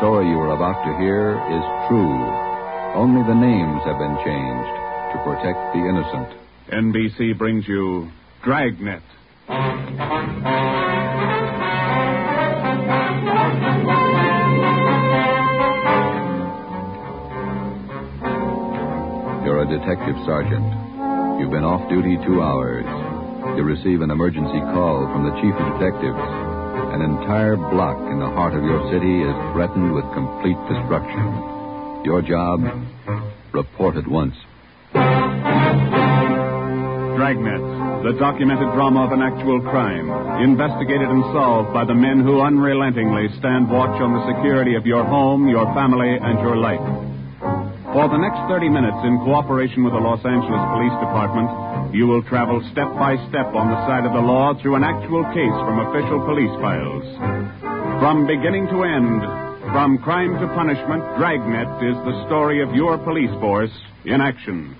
story you are about to hear is true. Only the names have been changed to protect the innocent. NBC brings you Dragnet. You're a detective sergeant. You've been off duty 2 hours. You receive an emergency call from the chief of detectives. An entire block in the heart of your city is threatened with complete destruction. Your job? Report at once. Dragnet, the documented drama of an actual crime, investigated and solved by the men who unrelentingly stand watch on the security of your home, your family, and your life. For the next 30 minutes, in cooperation with the Los Angeles Police Department, you will travel step by step on the side of the law through an actual case from official police files. From beginning to end, from crime to punishment, Dragnet is the story of your police force in action.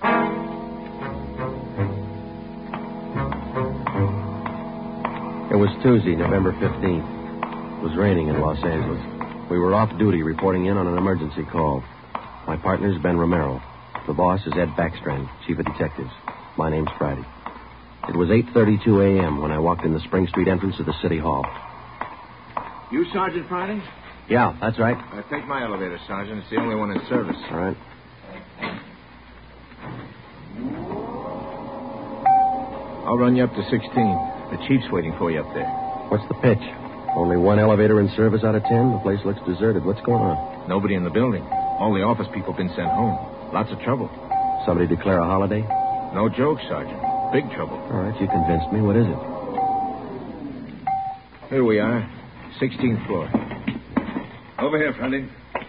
It was Tuesday, November 15th. It was raining in Los Angeles. We were off duty reporting in on an emergency call. My partner's Ben Romero. The boss is Ed Backstrand, chief of detectives. My name's Friday. It was 8:32 a.m. when I walked in the Spring Street entrance of the City Hall. You Sergeant Friday? Yeah, that's right. Take my elevator, Sergeant. It's the only one in service. All right. I'll run you up to 16. The chief's waiting for you up there. What's the pitch? Only one elevator in service out of 10? The place looks deserted. What's going on? Nobody in the building. All the office people have been sent home. Lots of trouble. Somebody declare a holiday? No joke, Sergeant. Big trouble. All right, you convinced me. What is it? Here we are. 16th floor. Over here, Friday.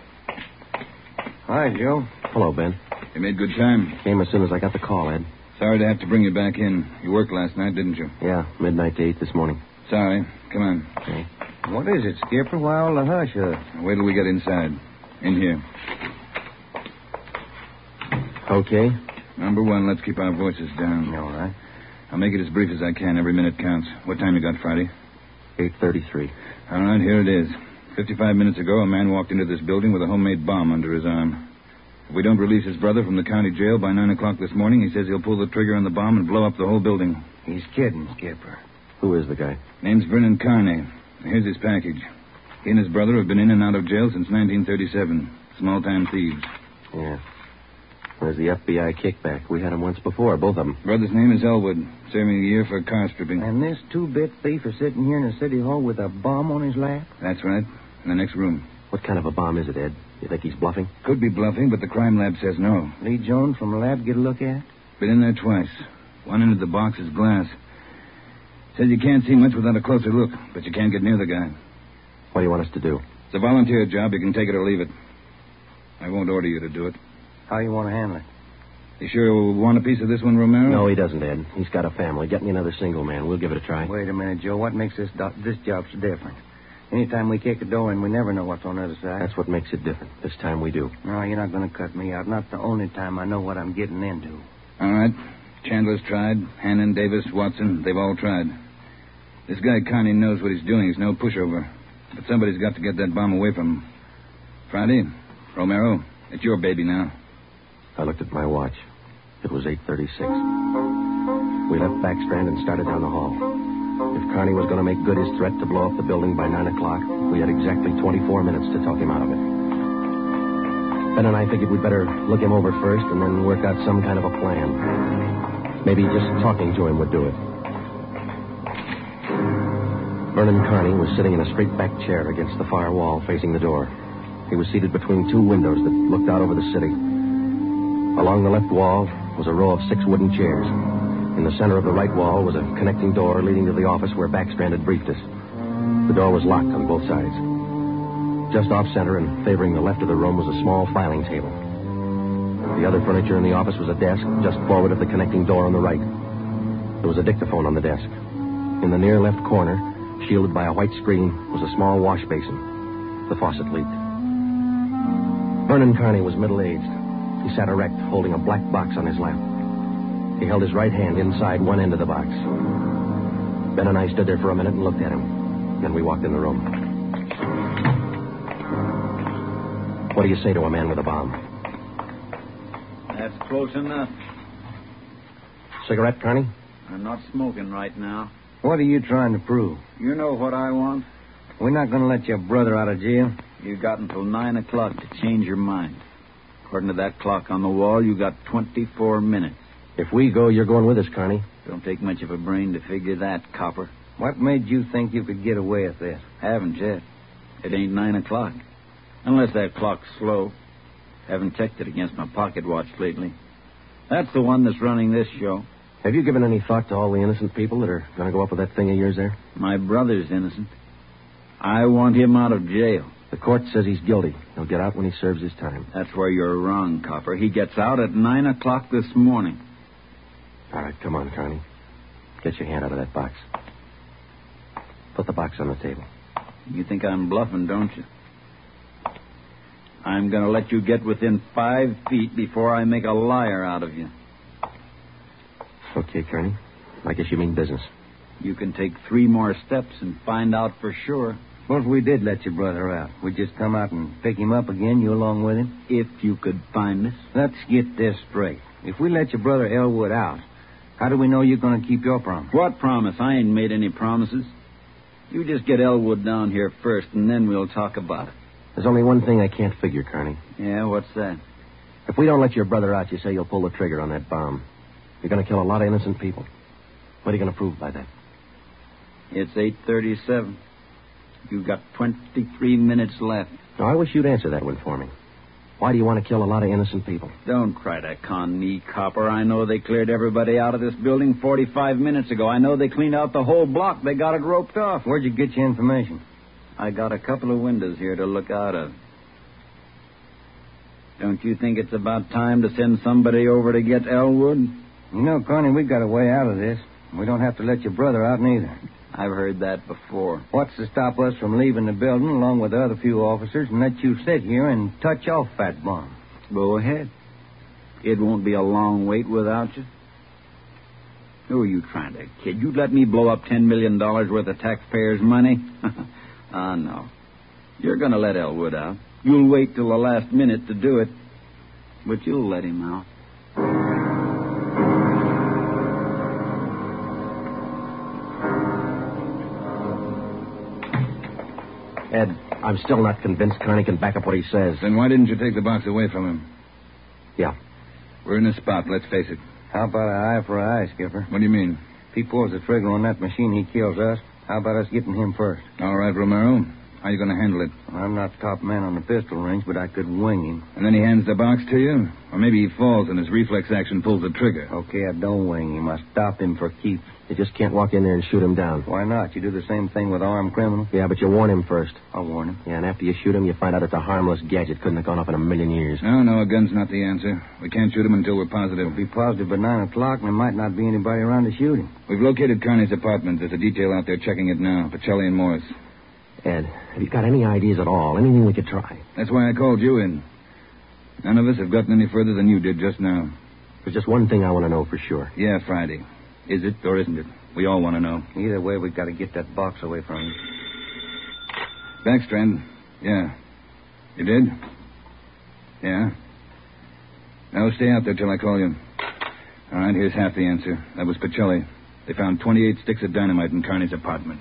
Hi, Joe. Hello, Ben. You made good time. Came as soon as I got the call, Ed. Sorry to have to bring you back in. You worked last night, didn't you? Yeah, midnight to 8 this morning. Sorry. Come on. Okay. What is it, Skipper? Why all the hush? Wait till we get inside. In here. Okay. Number one, let's keep our voices down. All right. I'll make it as brief as I can. Every minute counts. What time you got, Friday? 8:33. All right, here it is. 55 minutes ago, a man walked into this building with a homemade bomb under his arm. If we don't release his brother from the county jail by 9 o'clock this morning, he says he'll pull the trigger on the bomb and blow up the whole building. He's kidding, Skipper. Who is the guy? Name's Vernon Carney. Here's his package. He and his brother have been in and out of jail since 1937. Small-time thieves. Yeah. There's the FBI kickback. We had him once before, both of them. Brother's name is Elwood, serving a year for car stripping. And this two-bit thief is sitting here in the city hall with a bomb on his lap? That's right. In the next room. What kind of a bomb is it, Ed? You think he's bluffing? Could be bluffing, but the crime lab says no. Lee Jones from the lab get a look at? Been in there twice. One end of the box is glass. Says you can't see much without a closer look, but you can't get near the guy. What do you want us to do? It's a volunteer job. You can take it or leave it. I won't order you to do it. How you want to handle it? You sure you want a piece of this one, Romero? No, he doesn't, Ed. He's got a family. Get me another single man. We'll give it a try. Wait a minute, Joe. What makes this job so different? Anytime we kick a door in, we never know what's on the other side. That's what makes it different. This time we do. No, you're not going to cut me out. Not the only time I know what I'm getting into. All right. Chandler's tried. Hannon, Davis, Watson, they've all tried. This guy Carney knows what he's doing. He's no pushover. But somebody's got to get that bomb away from him. Friday, Romero, it's your baby now. I looked at my watch. It was 8:36. We left Backstrand and started down the hall. If Carney was going to make good his threat to blow up the building by 9 o'clock, we had exactly 24 minutes to talk him out of it. Ben and I figured we'd better look him over first and then work out some kind of a plan. Maybe just talking to him would do it. Vernon Carney was sitting in a straight-back chair against the far wall facing the door. He was seated between two windows that looked out over the city. Along the left wall was a row of 6 wooden chairs. In the center of the right wall was a connecting door leading to the office where Backstrand had briefed us. The door was locked on both sides. Just off-center and favoring the left of the room was a small filing table. The other furniture in the office was a desk just forward of the connecting door on the right. There was a dictaphone on the desk. In the near left corner, shielded by a white screen, was a small wash basin. The faucet leaked. Vernon Carney was middle-aged. He sat erect, holding a black box on his lap. He held his right hand inside one end of the box. Ben and I stood there for a minute and looked at him. Then we walked in the room. What do you say to a man with a bomb? That's close enough. Cigarette, Carney? I'm not smoking right now. What are you trying to prove? You know what I want? We're not going to let your brother out of jail. You got until 9 o'clock to change your mind. According to that clock on the wall, you got 24 minutes. If we go, you're going with us, Carney. Don't take much of a brain to figure that, Copper. What made you think you could get away with this? Haven't yet. It ain't 9 o'clock. Unless that clock's slow. Haven't checked it against my pocket watch lately. That's the one that's running this show. Have you given any thought to all the innocent people that are going to go up with that thing of yours there? My brother's innocent. I want him out of jail. The court says he's guilty. He'll get out when he serves his time. That's where you're wrong, Copper. He gets out at 9 o'clock this morning. All right, come on, Carney. Get your hand out of that box. Put the box on the table. You think I'm bluffing, don't you? I'm going to let you get within 5 feet before I make a liar out of you. Okay, Kearney. I guess you mean business. You can take 3 more steps and find out for sure. Suppose we did let your brother out. We'd just come out and pick him up again, you along with him? If you could find us. Let's get this straight. If we let your brother Elwood out, how do we know you're going to keep your promise? What promise? I ain't made any promises. You just get Elwood down here first, and then we'll talk about it. There's only one thing I can't figure, Kearney. Yeah, what's that? If we don't let your brother out, you say you'll pull the trigger on that bomb. You're going to kill a lot of innocent people. What are you going to prove by that? It's 8:37. You've got 23 minutes left. Now, I wish you'd answer that one for me. Why do you want to kill a lot of innocent people? Don't try to con me, Copper. I know they cleared everybody out of this building 45 minutes ago. I know they cleaned out the whole block. They got it roped off. Where'd you get your information? I got a couple of windows here to look out of. Don't you think it's about time to send somebody over to get Elwood? You know, Carney, we've got a way out of this. We don't have to let your brother out neither. I've heard that before. What's to stop us from leaving the building along with the other few officers and let you sit here and touch off that bomb? Go ahead. It won't be a long wait without you. Who are you trying to kid? You'd let me blow up $10 million worth of taxpayers' money? No. You're going to let Elwood out. You'll wait till the last minute to do it, but you'll let him out. Ed, I'm still not convinced Kearney can back up what he says. Then why didn't you take the box away from him? Yeah. We're in a spot, let's face it. How about an eye for an eye, Skipper? What do you mean? If he pulls the trigger on that machine, he kills us. How about us getting him first? All right, Romero. How are you going to handle it? Well, I'm not the top man on the pistol range, but I could wing him. And then he hands the box to you? Or maybe he falls and his reflex action pulls the trigger. Okay, I don't wing him. I stop him for keeps. You just can't walk in there and shoot him down. Why not? You do the same thing with armed criminals. Yeah, but you warn him first. I'll warn him. Yeah, and after you shoot him, you find out it's a harmless gadget. Couldn't have gone off in a million years. No, a gun's not the answer. We can't shoot him until we're positive. We'll be positive by 9 o'clock, and there might not be anybody around to shoot him. We've located Kearney's apartment. There's a detail out there checking it now. Pacelli and Morris. Ed, have you got any ideas at all? Anything we could try? That's why I called you in. None of us have gotten any further than you did just now. There's just one thing I want to know for sure. Yeah, Friday. Is it or isn't it? We all want to know. Either way, we've got to get that box away from him. Backstrand. Yeah. You did? Yeah. Now stay out there till I call you. All right, here's half the answer. That was Pacelli. They found 28 sticks of dynamite in Kearney's apartment.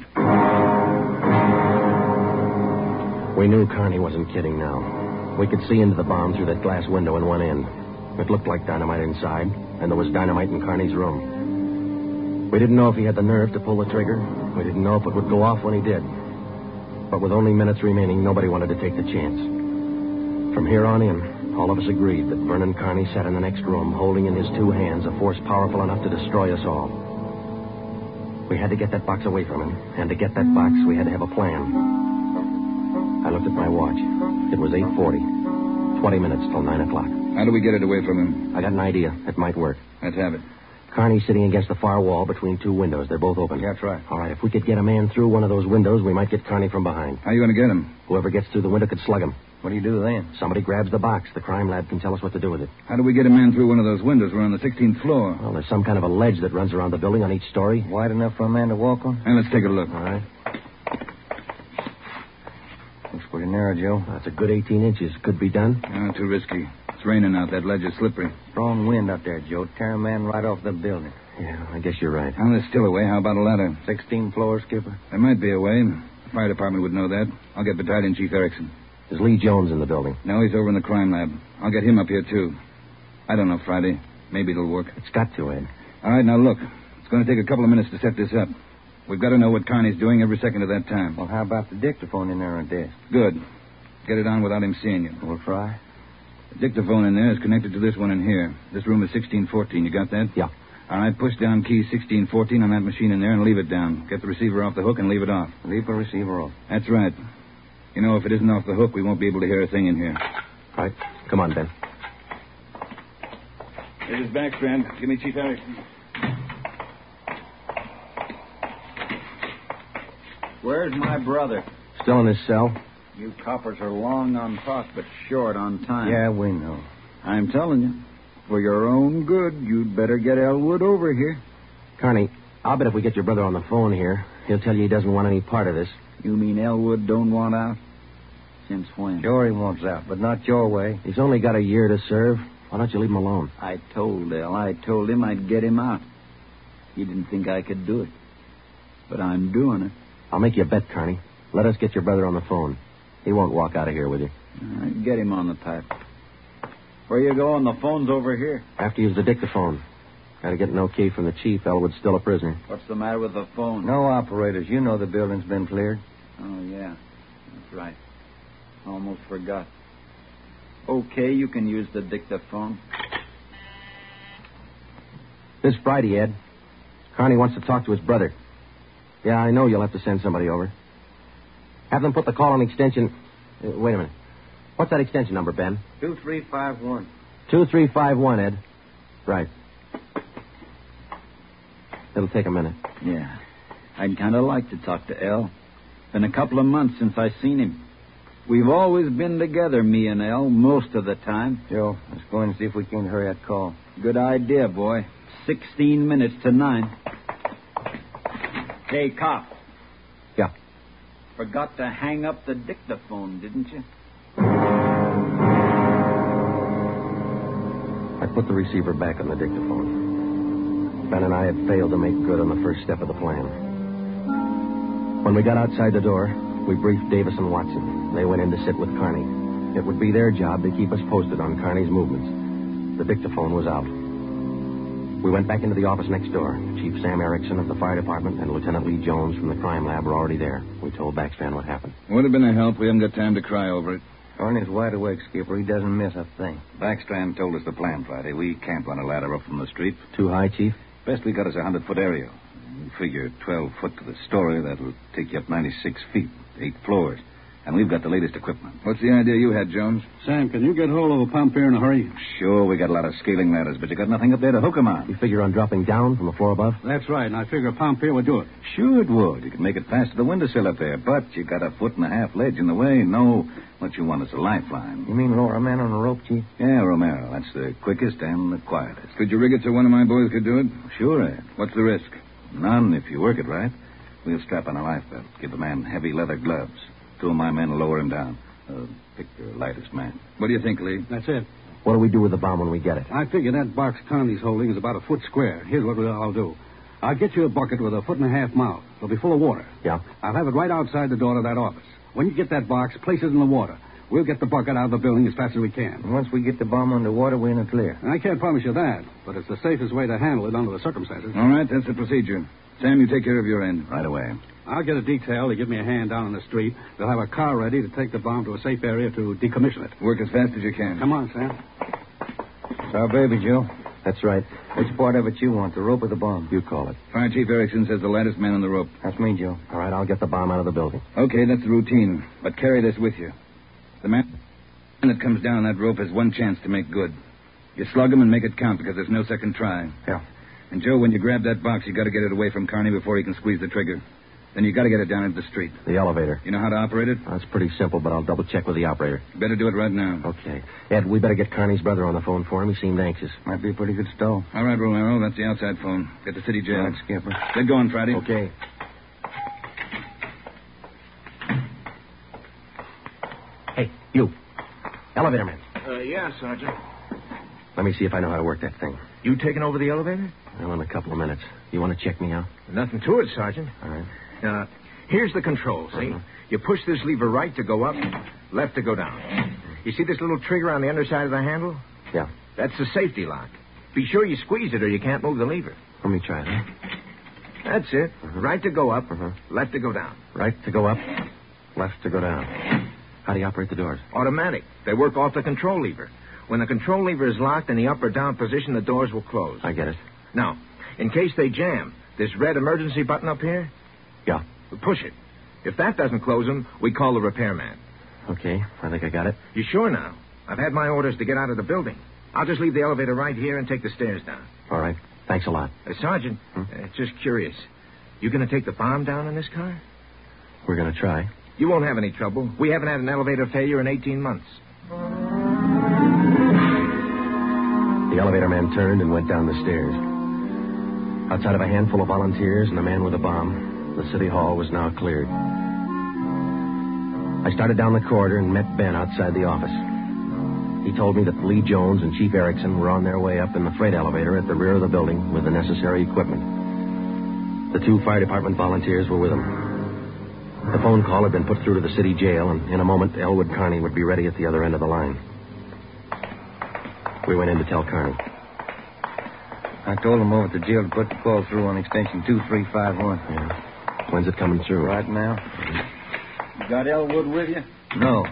We knew Kearney wasn't kidding now. We could see into the bomb through that glass window in one end. It looked like dynamite inside, and there was dynamite in Kearney's room. We didn't know if he had the nerve to pull the trigger. We didn't know if it would go off when he did. But with only minutes remaining, nobody wanted to take the chance. From here on in, all of us agreed that Vernon Kearney sat in the next room, holding in his 2 hands a force powerful enough to destroy us all. We had to get that box away from him, and to get that box, we had to have a plan. I looked at my watch. It was 8:40. 20 minutes till 9 o'clock. How do we get it away from him? I got an idea. It might work. Let's have it. Kearney's sitting against the far wall between 2 windows. They're both open. Yeah, that's right. All right, if we could get a man through one of those windows, we might get Kearney from behind. How are you going to get him? Whoever gets through the window could slug him. What do you do then? Somebody grabs the box. The crime lab can tell us what to do with it. How do we get a man through one of those windows? We're on the 16th floor. Well, there's some kind of a ledge that runs around the building on each story. Wide enough for a man to walk on? And let's take a look. All right. Looks Pretty narrow, Joe. That's a good 18 inches. Could be done. Too risky. It's raining out. That ledge is slippery. Strong wind out there, Joe. Tear a man right off the building. Yeah, I guess you're right. Well, there's still a way. How about a ladder? 16 floors, Skipper. There might be a way. The fire department would know that. I'll get Battalion Chief Erickson. Is Lee Jones in the building? No, he's over in the crime lab. I'll get him up here, too. I don't know, Friday. Maybe it'll work. It's got to, Ed. All right, now look. It's going to take a couple of minutes to set this up. We've got to know what Carney's doing every second of that time. Well, how about the dictaphone in there on desk? Good. Get it on without him seeing you. We'll try. The dictaphone in there is connected to this one in here. This room is 1614. You got that? Yeah. All right, push down key 1614 on that machine in there and leave it down. Get the receiver off the hook and leave it off. Leave the receiver off. That's right. You know, if it isn't off the hook, we won't be able to hear a thing in here. Right. Come on, Ben. This is Backstrand. Give me Chief Erickson. Where's my brother? Still in his cell? You coppers are long on talk, but short on time. Yeah, we know. I'm telling you, for your own good, you'd better get Elwood over here. Carney, I'll bet if we get your brother on the phone here, he'll tell you he doesn't want any part of this. You mean Elwood don't want out? Since when? Sure he wants out, but not your way. He's only got a year to serve. Why don't you leave him alone? I told him I'd get him out. He didn't think I could do it. But I'm doing it. I'll make you a bet, Carney. Let us get your brother on the phone. He won't walk out of here with you. All right, get him on the pipe. Where you going? The phone's over here. After you use the dictaphone. Got to get an okay from the chief. Elwood's still a prisoner. What's the matter with the phone? No operators. You know the building's been cleared. Oh, yeah. That's right. Almost forgot. Okay, you can use the dictaphone. This Friday, Ed. Carney wants to talk to his brother. Yeah, I know you'll have to send somebody over. Have them put the call on extension... wait a minute. What's that extension number, Ben? 2351. 2351, Ed. Right. It'll take a minute. Yeah. I'd kind of like to talk to El. Been a couple of months since I seen him. We've always been together, me and El, most of the time. Joe, let's go in and see if we can hurry that call. Good idea, boy. 16 minutes to 9. Hey, cop. Yeah. Forgot to hang up the dictaphone, didn't you? I put the receiver back on the dictaphone. Ben and I had failed to make good on the first step of the plan. When we got outside the door, we briefed Davis and Watson. They went in to sit with Carney. It would be their job to keep us posted on Carney's movements. The dictaphone was out. We went back into the office next door. Chief Sam Erickson of the fire department and Lieutenant Lee Jones from the crime lab were already there. We told Backstrand what happened. Would have been a help. We haven't got time to cry over it. Carney's wide awake, Skipper. He doesn't miss a thing. Backstrand told us the plan Friday. We can't run a ladder up from the street. Too high, Chief? Best we got is a 100-foot area. You figure 12 foot to the story, that'll take you up 96 feet, 8 floors. And we've got the latest equipment. What's the idea you had, Jones? Sam, can you get hold of a pump here in a hurry? Sure, we got a lot of scaling ladders, but you got nothing up there to hook 'em on. You figure on dropping down from the floor above? That's right, and I figure a pump here would do it. Sure it would. You could make it fast to the windowsill up there, but you got a 1.5 ledge in the way. No, what you want is a lifeline. You mean lower a man on a rope, Chief? Yeah, Romero. That's the quickest and the quietest. Could you rig it so one of my boys could do it? Sure, Ed. What's the risk? None if you work it right. We'll strap on a life belt. Give the man heavy leather gloves. 2 of my men will lower him down. Pick your lightest man. What do you think, Lee? That's it. What do we do with the bomb when we get it? I figure that box Connie's holding is about a foot square. Here's what I'll do. I'll get you a bucket with a 1.5 foot mouth. It'll be full of water. Yeah? I'll have it right outside the door of that office. When you get that box, place it in the water. We'll get the bucket out of the building as fast as we can. And once we get the bomb underwater, we're in the clear. I can't promise you that, but it's the safest way to handle it under the circumstances. All right, that's the procedure. Sam, you take care of your end. Right away. I'll get a detail to give me a hand down on the street. They'll have a car ready to take the bomb to a safe area to decommission it. Work as fast as you can. Come on, Sam. It's our baby, Joe. That's right. Which part of it you want, the rope or the bomb? You call it. Fire Chief Erickson says the lattice man on the rope. That's me, Joe. All right, I'll get the bomb out of the building. Okay, that's the routine. But carry this with you. The man that comes down that rope has one chance to make good. You slug him and make it count because there's no second try. Yeah. And, Joe, when you grab that box, you got to get it away from Carney before he can squeeze the trigger. Then you got to get it down into the street. The elevator. You know how to operate it? That's pretty simple, but I'll double-check with the operator. You better do it right now. Okay. Ed, we better get Carney's brother on the phone for him. He seemed anxious. Might be a pretty good stall. All right, Romero. That's the outside phone. Get the city jail. All right, Skipper. Get going, Friday. Okay. You. Elevator man. Yeah, Sergeant. Let me see if I know how to work that thing. You taking over the elevator? Well, in a couple of minutes. You want to check me out? Nothing to it, Sergeant. All right. Here's the control, see? You push this lever right to go up, left to go down. You see this little trigger on the underside of the handle? Yeah. That's the safety lock. Be sure you squeeze it or you can't move the lever. Let me try it, huh? That's it. Right to go up, left to go down. Right to go up, left to go down. How do you operate the doors? Automatic. They work off the control lever. When the control lever is locked in the up or down position, the doors will close. I get it. Now, in case they jam, this red emergency button up here? Yeah. Push it. If that doesn't close them, we call the repairman. Okay, I think I got it. You sure now? I've had my orders to get out of the building. I'll just leave the elevator right here and take the stairs down. All right. Thanks a lot. Sergeant, just curious. You going to take the bomb down in this car? We're going to try. You won't have any trouble. We haven't had an elevator failure in 18 months. The elevator man turned and went down the stairs. Outside of a handful of volunteers and a man with a bomb, the city hall was now cleared. I started down the corridor and met Ben outside the office. He told me that Lee Jones and Chief Erickson were on their way up in the freight elevator at the rear of the building with the necessary equipment. The 2 fire department volunteers were with them. The phone call had been put through to the city jail, and in a moment, Elwood Carney would be ready at the other end of the line. We went in to tell Carney. I told him over at the jail to put the call through on extension 2351. Yeah. When's it coming through? Right now. You got Elwood with you? No.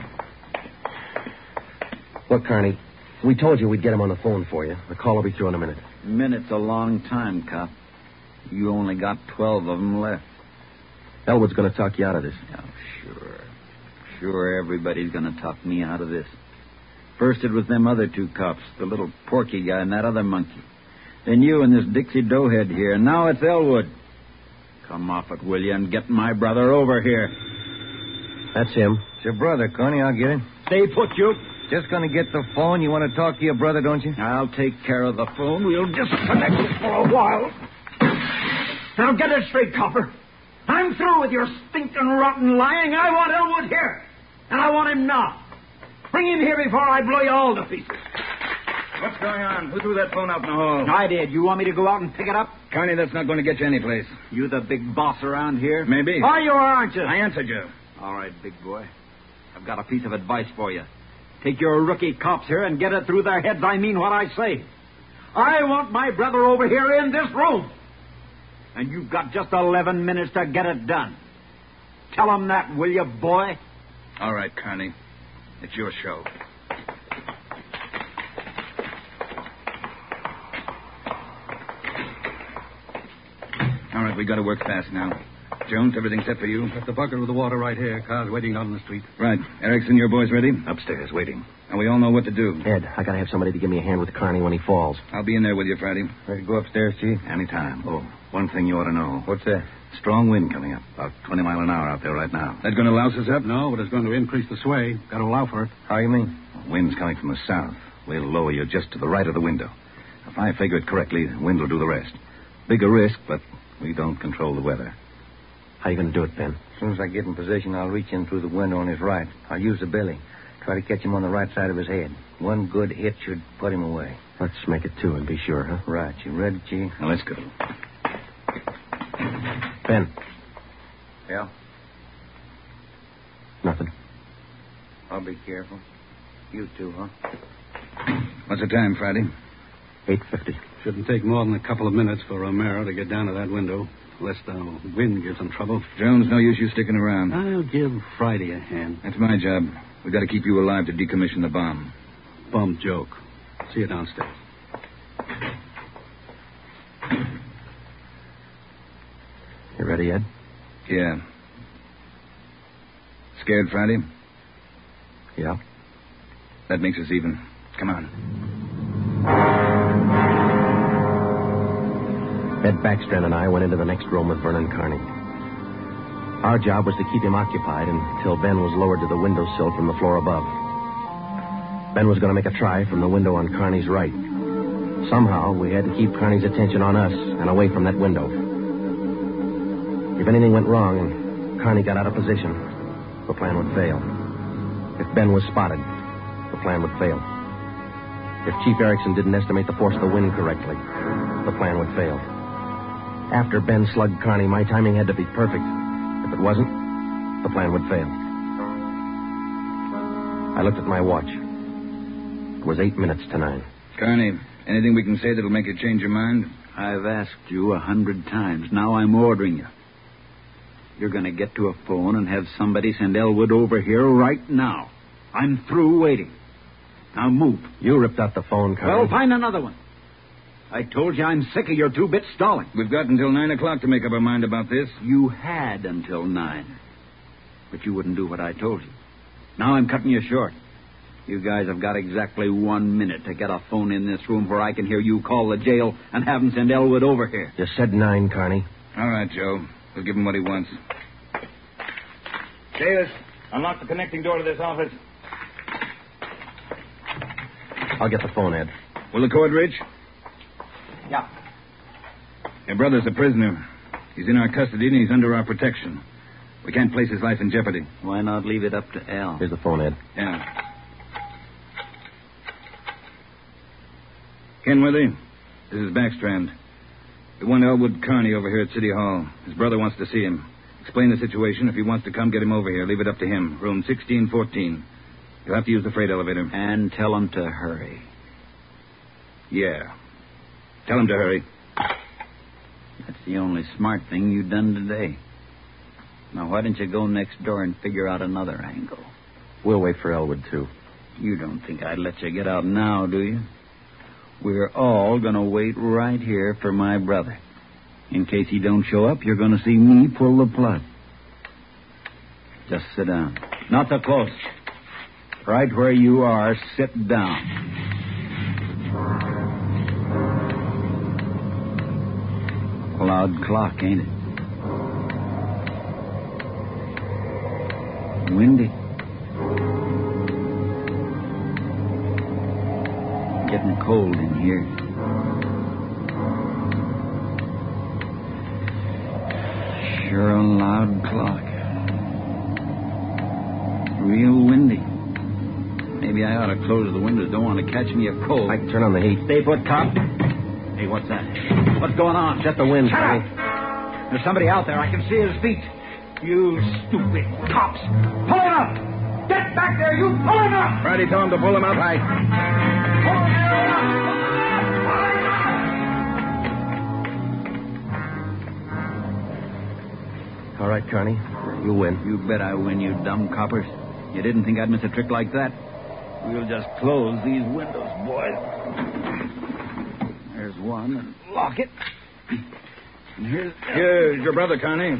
Look, Carney, we told you we'd get him on the phone for you. The call will be through in a minute. A minute's a long time, cop. You only got 12 of them left. Elwood's going to talk you out of this. Oh, sure. Sure, everybody's going to talk me out of this. First it was them other 2 cops, the little Porky guy and that other monkey. Then you and this Dixie Doughhead here. And now it's Elwood. Come off it, will you, and get my brother over here. That's him. It's your brother, Connie. I'll get him. Stay put, you. Just going to get the phone. You want to talk to your brother, don't you? I'll take care of the phone. We'll disconnect it for a while. Now get it straight, copper. I'm through with your stinking, rotten lying. I want Elwood here. And I want him now. Bring him here before I blow you all to pieces. What's going on? Who threw that phone out in the hall? I did. You want me to go out and pick it up? Carney, that's not going to get you anyplace. You the big boss around here? Maybe. Are you or aren't you? I answered you. All right, big boy. I've got a piece of advice for you. Take your rookie cops here and get it through their heads. I mean what I say. I want my brother over here in this room. And you've got just 11 minutes to get it done. Tell them that, will you, boy? All right, Carney. It's your show. All right, we got to work fast now. Jones, everything set for you? Got the bucket with the water right here. Car's waiting out on the street. Right. Erickson, your boys ready? Upstairs, waiting. And we all know what to do. Ed, I got to have somebody to give me a hand with Carney when he falls. I'll be in there with you Friday. Ready to go upstairs, Chief? Anytime. Oh, one thing you ought to know. What's that? Strong wind coming up. About 20 miles an hour out there right now. That going to louse us up? No, but it's going to increase the sway. Got to allow for it. How you mean? Wind's coming from the south. We'll lower you just to the right of the window. If I figure it correctly, the wind will do the rest. Bigger risk, but we don't control the weather. How you going to do it, Ben? As soon as I get in position, I'll reach in through the window on his right. I'll use the billy. Try to catch him on the right side of his head. One good hit should put him away. Let's make it 2 and be sure, huh? Right. You ready, Chief? Now, let's go. Ben. Yeah? Nothing. I'll be careful. You too, huh? What's the time, Friday? 8:50. Shouldn't take more than a couple of minutes for Romero to get down to that window. Unless the wind gives him trouble. Jones, no use you sticking around. I'll give Friday a hand. That's my job. We've got to keep you alive to decommission the bomb. Bum joke. See you downstairs. You ready, Ed? Yeah. Scared, Friday? Yeah. That makes us even. Come on. Ed Backstrand and I went into the next room with Vernon Carney. Our job was to keep him occupied until Ben was lowered to the windowsill from the floor above. Ben was going to make a try from the window on Carney's right. Somehow, we had to keep Carney's attention on us and away from that window. If anything went wrong and Carney got out of position, the plan would fail. If Ben was spotted, the plan would fail. If Chief Erickson didn't estimate the force of the wind correctly, the plan would fail. After Ben slugged Carney, my timing had to be perfect. If it wasn't, the plan would fail. I looked at my watch. It was 8 minutes to 9. Carney, anything we can say that'll make you change your mind? I've asked you 100 times. Now I'm ordering you. You're going to get to a phone and have somebody send Elwood over here right now. I'm through waiting. Now move. You ripped out the phone, Carney. Well, find another one. I told you I'm sick of your 2-bit stalling. We've got until 9 o'clock to make up our mind about this. You had until 9. But you wouldn't do what I told you. Now I'm cutting you short. You guys have got exactly 1 minute to get a phone in this room where I can hear you call the jail and have them send Elwood over here. You said 9, Carney. All right, Joe. We'll give him what he wants. Davis, unlock the connecting door to this office. I'll get the phone, Ed. Will the cord reach? Yeah. Your brother's a prisoner. He's in our custody and he's under our protection. We can't place his life in jeopardy. Why not leave it up to Al? Here's the phone, Ed. Yeah. Kenworthy, this is Backstrand. We want Elwood Carney over here at City Hall. His brother wants to see him. Explain the situation. If he wants to come, get him over here. Leave it up to him. Room 1614. You'll have to use the freight elevator. And tell him to hurry. Yeah. Tell him to hurry. That's the only smart thing you've done today. Now, why don't you go next door and figure out another angle? We'll wait for Elwood, too. You don't think I'd let you get out now, do you? We're all going to wait right here for my brother. In case he don't show up, you're going to see me pull the plug. Just sit down. Not so close. Right where you are, sit down. Loud clock, ain't it? Windy. Getting cold in here. Sure a loud clock. Real windy. Maybe I ought to close the windows. Don't want to catch me a cold. I can turn on the heat. Stay put, cop. Hey, what's that? What's going on? Just the wind, Shut Carney. up! There's somebody out there. I can see his feet. You stupid cops. Pull him up! Get back there, you! Pull him up! Friday told him to pull him up. Right. Pull him up! All right, Carney. You win. You bet I win, you dumb coppers. You didn't think I'd miss a trick like that? We'll just close these windows, boys. There's one, and lock it. And Here's your brother, Carney.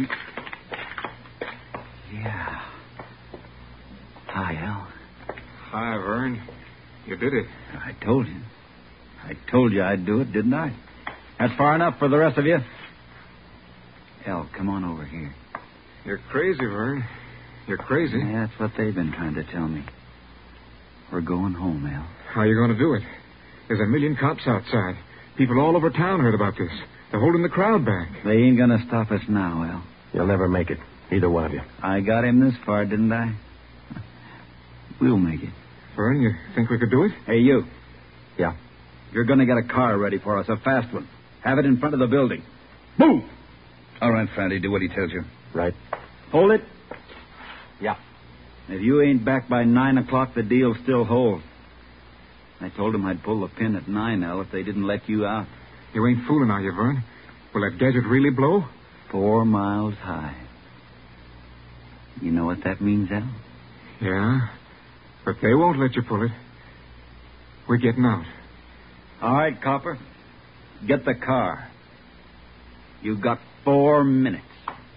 Yeah. Hi, Al. Hi, Vern. You did it. I told you. I told you I'd do it, didn't I? That's far enough for the rest of you. Al, come on over here. You're crazy, Vern. You're crazy. Yeah, that's what they've been trying to tell me. We're going home, Al. How are you going to do it? There's a million cops outside. People all over town heard about this. They're holding the crowd back. They ain't going to stop us now, Al. You'll never make it. Either one of you. I got him this far, didn't I? We'll make it. Vern, you think we could do it? Hey, you. Yeah. You're going to get a car ready for us, a fast one. Have it in front of the building. Move! All right, Friday, do what he tells you. Right. Hold it. Yeah. If you ain't back by 9 o'clock, the deal still holds. I told him I'd pull the pin at 9, Al, if they didn't let you out. You ain't fooling, are you, Vern? Will that gadget really blow? 4 miles high. You know what that means, Al? Yeah. But they won't let you pull it. We're getting out. All right, Copper. Get the car. You've got 4 minutes.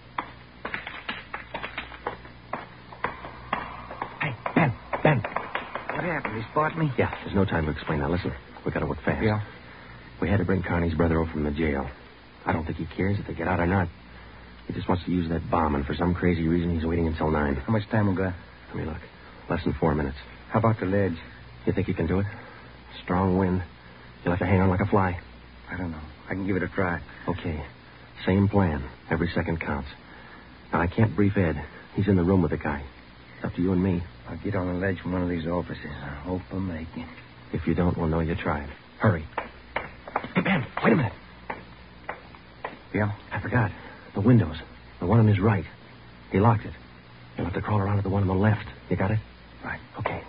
Hey, Ben. What happened? He spot me? Yeah, there's no time to explain. Now, listen. We got to work fast. Yeah. We had to bring Carney's brother over from the jail. I don't think he cares if they get out or not. He just wants to use that bomb, and for some crazy reason, he's waiting until 9. How much time we got? Let me look. Less than 4 minutes. How about the ledge? You think you can do it? Strong wind. You'll have to hang on like a fly. I don't know. I can give it a try. Okay. Same plan. Every second counts. Now, I can't brief Ed. He's in the room with the guy. It's up to you and me. I'll get on the ledge from one of these offices. I hope I make it. If you don't, we'll know you tried. Hurry. Hey, Ben, wait a minute. Yeah? I forgot. The windows. The one on his right. He locked it. You'll have to crawl around to the one on the left. You got it? Right. Okay.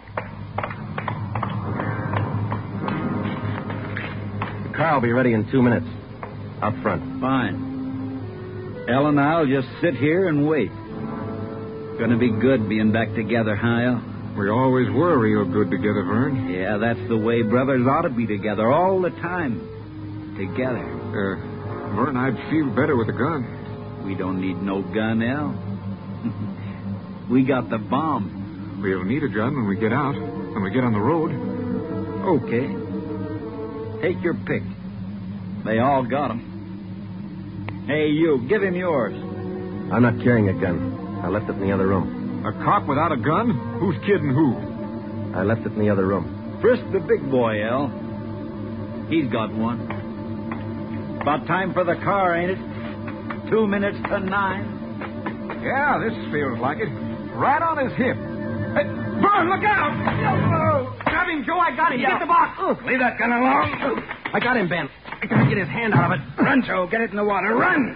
The car will be ready in 2 minutes. Out front. Fine. El and I'll just sit here and wait. Gonna be good being back together, huh, El? We always were real good together, Vern. Yeah, that's the way brothers ought to be together all the time. Together. Vern, I'd feel better with a gun. We don't need no gun, El. We got the bomb. We'll need a gun when we get out, when we get on the road. Okay. Take your pick. They all got 'em. Hey, you, give him yours. I'm not carrying a gun. I left it in the other room. A cop without a gun? Who's kidding who? I left it in the other room. Frisk the big boy, El. He's got one. About time for the car, ain't it? 2 minutes to 9. Yeah, this feels like it. Right on his hip. Hey, Vern, look out! Grab him, Joe. I got him. Get the box. Leave that gun alone. I got him, Ben. I gotta get his hand out of it. Run, Joe. Get it in the water. Run!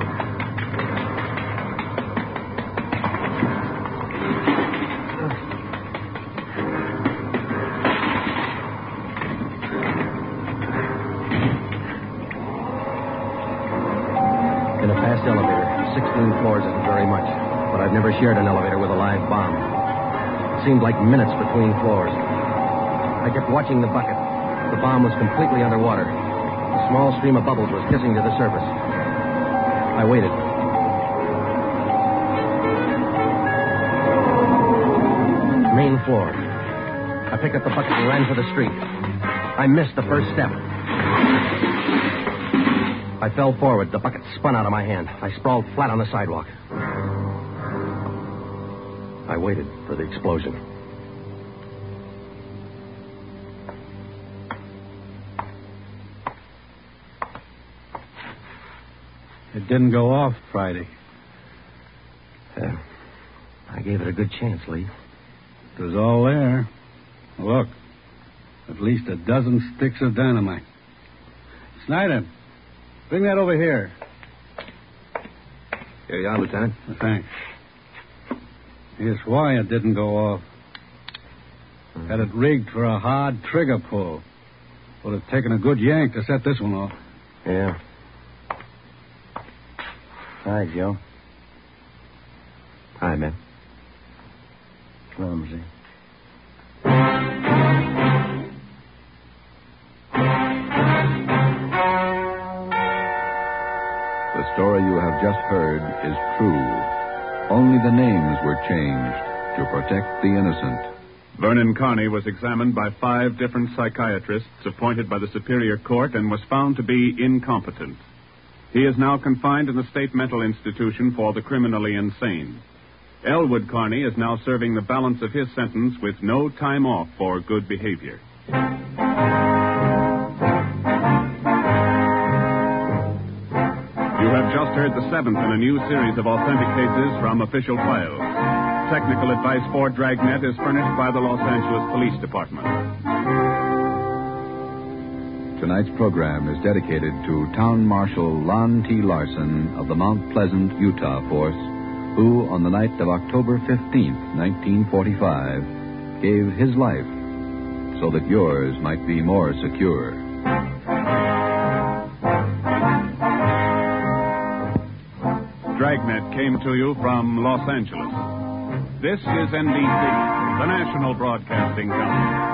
In a fast elevator, 16 floors isn't very much, but I've never shared an elevator with a live bomb. It seemed like minutes between floors. I kept watching the bucket. The bomb was completely underwater. A small stream of bubbles was hissing to the surface. I waited. Main floor. I picked up the bucket and ran for the street. I missed the first step. I fell forward. The bucket spun out of my hand. I sprawled flat on the sidewalk. I waited for the explosion. It didn't go off Friday. I gave it a good chance, Lee. It was all there. Look, at least a dozen sticks of dynamite. Snyder, bring that over here. Here you are, Lieutenant. Thanks. Here's why it didn't go off. Had it rigged for a hard trigger pull. Would have taken a good yank to set this one off. Yeah. Hi, Joe. Hi, man. Clumsy. The story you have just heard is true. Only the names were changed to protect the innocent. Vernon Carney was examined by 5 different psychiatrists appointed by the Superior Court and was found to be incompetent. He is now confined in the State Mental Institution for the criminally insane. Elwood Carney is now serving the balance of his sentence with no time off for good behavior. You have just heard the 7th in a new series of authentic cases from official files. Technical advice for Dragnet is furnished by the Los Angeles Police Department. Tonight's program is dedicated to Town Marshal Lon T. Larson of the Mount Pleasant, Utah Force, who, on the night of October 15th, 1945, gave his life so that yours might be more secure. Dragnet came to you from Los Angeles. This is NBC, the national broadcasting company.